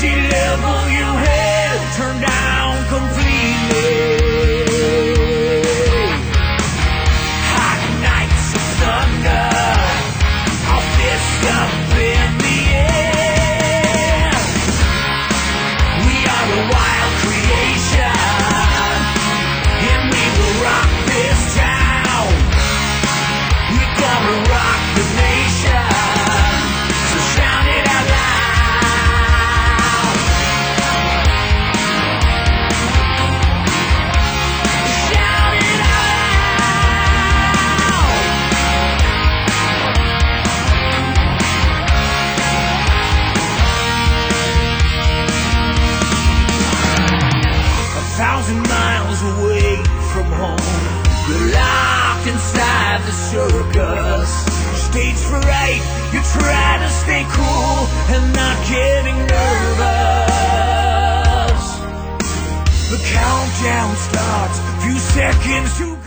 sea level your head turned down completely. Hot nights of thunder, our fists up in the air. We are a wild creation, and we will rock this town. We're gonna rock the nation, so shout it out loud. Shout it out. 1,000 miles away from home, you're locked inside the circus. Stage fright, you try to stay cool and not getting nervous. The countdown starts, few seconds to